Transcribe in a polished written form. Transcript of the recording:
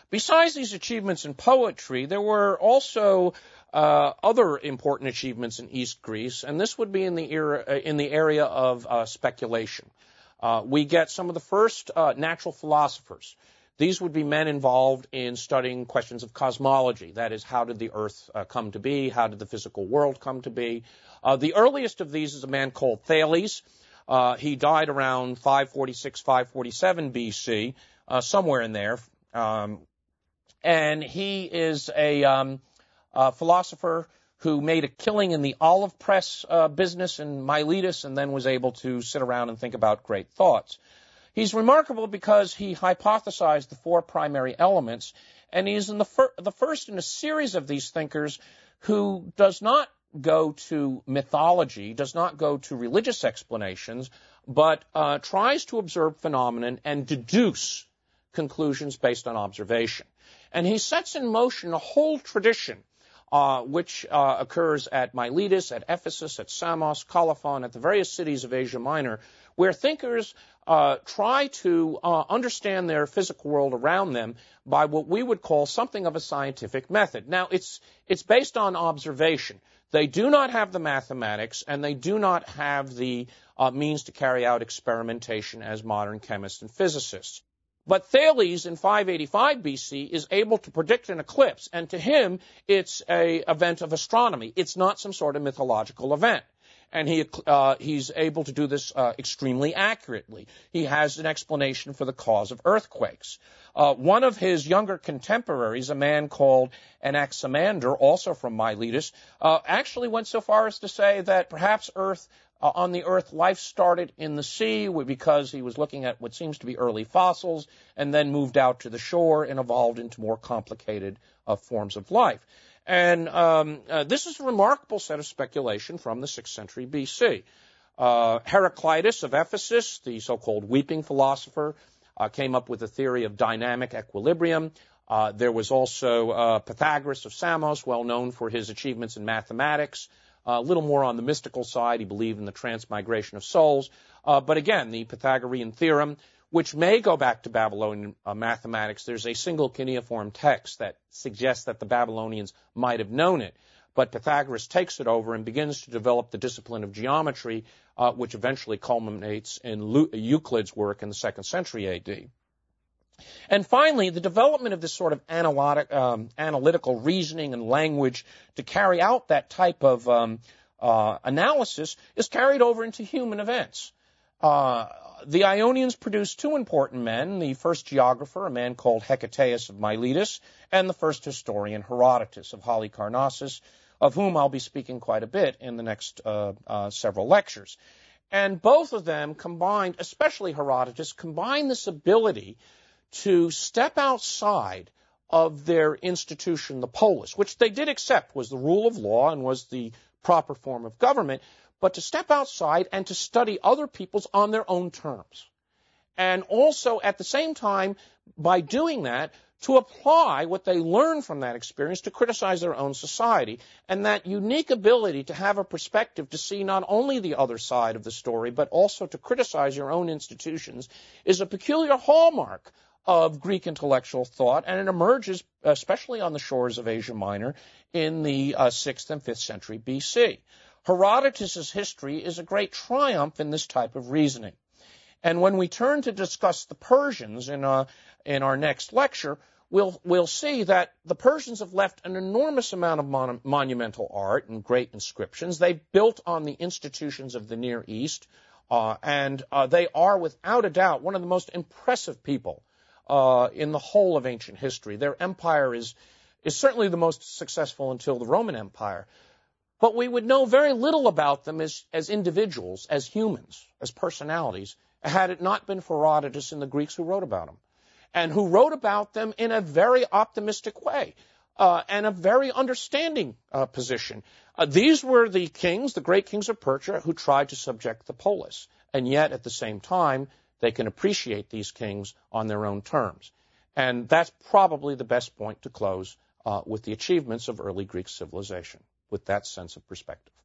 Besides these achievements in poetry, there were also other important achievements in East Greece, and this would be in the area of speculation. We get some of the first natural philosophers. These would be men involved in studying questions of cosmology. That is, how did the Earth come to be? How did the physical world come to be? The earliest of these is a man called Thales. He died around 546, 547 BC, somewhere in there. And he is a philosopher who made a killing in the olive press business in Miletus and then was able to sit around and think about great thoughts. He's remarkable because he hypothesized the four primary elements, and he's the first in a series of these thinkers who does not go to mythology, does not go to religious explanations, but tries to observe phenomenon and deduce conclusions based on observation. And he sets in motion a whole tradition which occurs at Miletus, at Ephesus, at Samos, Colophon, at the various cities of Asia Minor, where thinkers try to understand their physical world around them by what we would call something of a scientific method. Now, it's based on observation. They do not have the mathematics, and they do not have the means to carry out experimentation as modern chemists and physicists. But Thales in 585 BC is able to predict an eclipse, and to him, it's an event of astronomy. It's not some sort of mythological event. And he's able to do this extremely accurately. He has an explanation for the cause of earthquakes. One of his younger contemporaries, a man called Anaximander, also from Miletus, actually went so far as to say that perhaps on the Earth, life started in the sea because he was looking at what seems to be early fossils and then moved out to the shore and evolved into more complicated forms of life. And this is a remarkable set of speculation from the 6th century BC. Heraclitus of Ephesus, the so-called weeping philosopher, came up with a theory of dynamic equilibrium. There was also Pythagoras of Samos, well known for his achievements in mathematics. A little more on the mystical side. He believed in the transmigration of souls. But again, the Pythagorean theorem, which may go back to Babylonian mathematics. There's a single cuneiform text that suggests that the Babylonians might have known it. But Pythagoras takes it over and begins to develop the discipline of geometry, which eventually culminates in Euclid's work in the 2nd century A.D. And finally, the development of this sort of analytical reasoning and language to carry out that type of analysis is carried over into human events. The Ionians produced two important men, the first geographer, a man called Hecataeus of Miletus, and the first historian, Herodotus of Halicarnassus, of whom I'll be speaking quite a bit in the next several lectures. And both of them combined, especially Herodotus, combined this ability to step outside of their institution, the polis, which they did accept was the rule of law and was the proper form of government, but to step outside and to study other people's on their own terms. And also, at the same time, by doing that, to apply what they learned from that experience to criticize their own society. And that unique ability to have a perspective to see not only the other side of the story, but also to criticize your own institutions is a peculiar hallmark of Greek intellectual thought, and it emerges especially on the shores of Asia Minor in the 6th and 5th century BC. Herodotus' history is a great triumph in this type of reasoning. And when we turn to discuss the Persians in our next lecture, we'll see that the Persians have left an enormous amount of monumental art and great inscriptions. They've built on the institutions of the Near East, and they are, without a doubt, one of the most impressive people in the whole of ancient history. Their empire is certainly the most successful until the Roman Empire. But we would know very little about them as individuals, as humans, as personalities, had it not been for Herodotus and the Greeks who wrote about them, and who wrote about them in a very optimistic way and a very understanding position. These were the kings, the great kings of Persia, who tried to subject the polis, and yet at the same time they can appreciate these kings on their own terms. And that's probably the best point to close with the achievements of early Greek civilization, with that sense of perspective.